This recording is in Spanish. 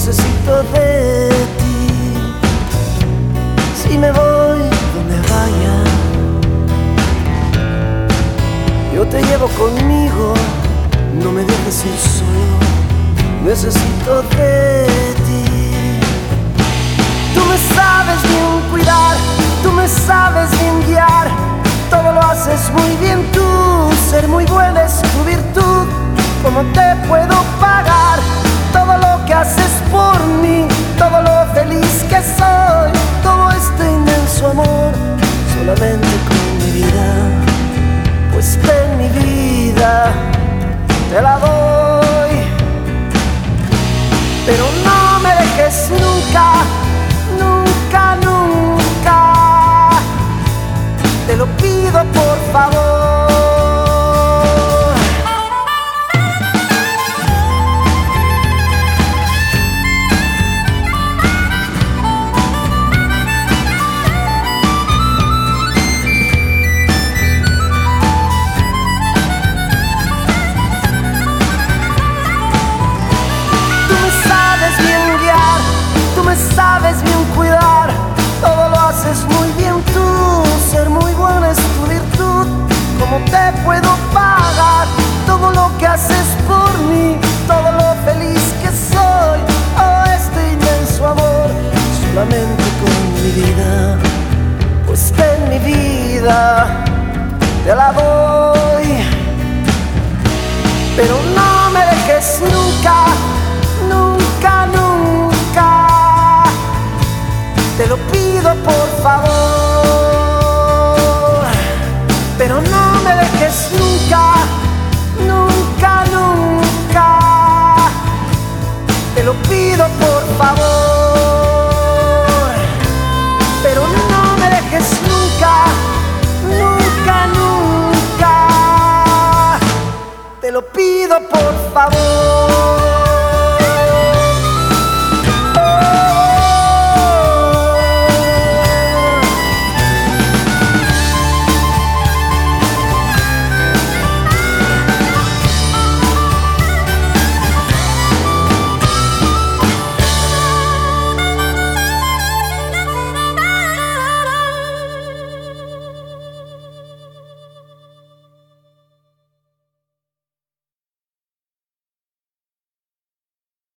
necesito de ti. Si me voy donde vaya, yo te llevo conmigo, no me dejes ir solo, necesito de ti. Tú me sabes bien cuidar, tú me sabes bien guiar, todo lo haces muy bien tú, ser muy buena es tu virtud. ¿Cómo te puedo pagar todo lo que haces por mí, todo lo feliz que soy, todo este inmenso amor, solamente con mi vida? Pues ten mi vida, te la doy, pero no me dejes nunca, nunca, nunca, te lo pido por favor. Sabes bien cuidar, todo lo haces muy bien tú, ser muy buena es tu virtud. ¿Cómo te puedo pagar todo lo que haces por mí, todo lo feliz que soy? Oh, este inmenso amor, solamente con mi vida. Pues ten mi vida, te la doy, pero no me dejes nunca, nunca, nunca, te lo pido por favor, pero no me dejes nunca, nunca, nunca, te lo pido por favor, pero no me dejes nunca, nunca, nunca, te lo pido por favor.